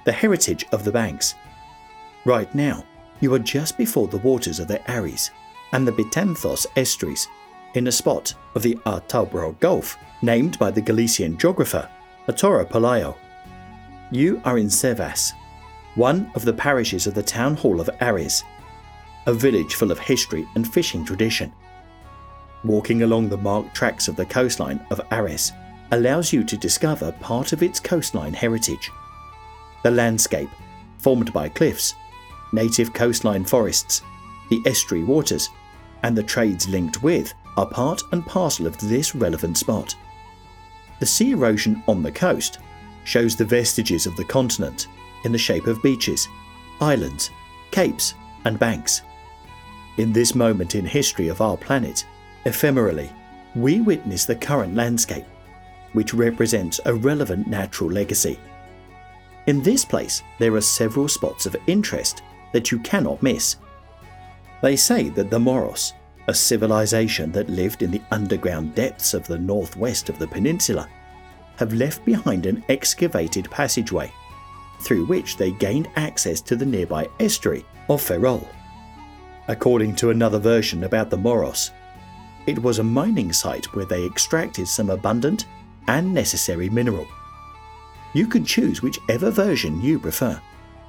the heritage of the banks. Right now, you are just before the waters of the Ares and the Betanthos estuaries, in a spot of the Artobro Gulf, named by the Galician geographer Ettore Pelayo. You are in Sevas, one of the parishes of the town hall of Ares, a village full of history and fishing tradition. Walking along the marked tracks of the coastline of Ares allows you to discover part of its coastline heritage. The landscape, formed by cliffs, native coastline forests, the estuary waters, and the trades linked with, are part and parcel of this relevant spot. The sea erosion on the coast shows the vestiges of the continent in the shape of beaches, islands, capes, and banks. In this moment in history of our planet, ephemerally, we witness the current landscape, which represents a relevant natural legacy. In this place, there are several spots of interest that you cannot miss. They say that the Moros, a civilization that lived in the underground depths of the northwest of the peninsula, have left behind an excavated passageway through which they gained access to the nearby estuary of Ferrol. According to another version about the Moros, it was a mining site where they extracted some abundant and necessary mineral. You can choose whichever version you prefer.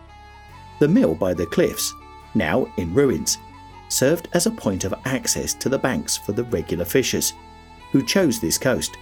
The mill by the cliffs, now in ruins, served as a point of access to the banks for the regular fishers who chose this coast.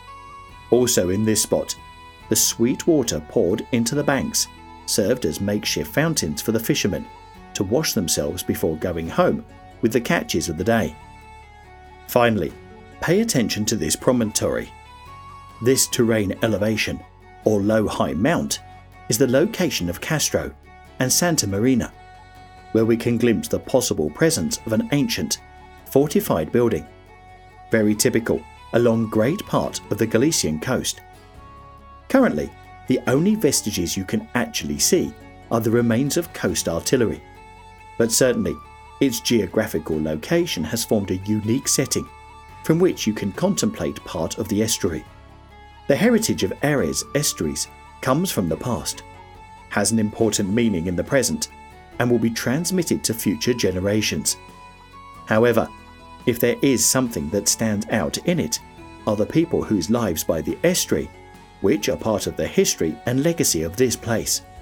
Also in this spot, the sweet water poured into the banks served as makeshift fountains for the fishermen to wash themselves before going home with the catches of the day. Finally, pay attention to this promontory. This terrain elevation, or low-high mount, is the location of Castro and Santa Marina, where we can glimpse the possible presence of an ancient, fortified building, very typical along great part of the Galician coast. Currently, the only vestiges you can actually see are the remains of coast artillery, but certainly its geographical location has formed a unique setting from which you can contemplate part of the estuary. The heritage of Ares estuaries comes from the past, has an important meaning in the present, and will be transmitted to future generations. However, if there is something that stands out in it, are the people whose lives by the estuary, which are part of the history and legacy of this place.